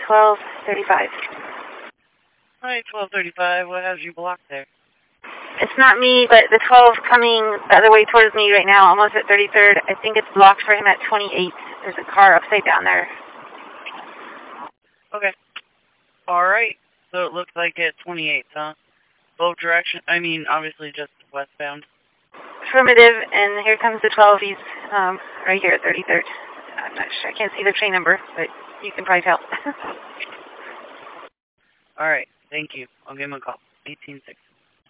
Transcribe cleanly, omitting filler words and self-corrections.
1235. Hi, 1235. What has you blocked there? It's not me, but the 12 coming the other way towards me right now, almost at 33rd. I think it's blocked for him at 28. There's a car upside down there. Okay. Alright. So it looks like at 28, huh? Both directions. I mean, obviously just westbound. Affirmative, and here comes the 12. He's right here at 33rd. I'm not sure. I can't see the train number, but you can probably tell. Alright. Thank you. I'll give him a call. 1860.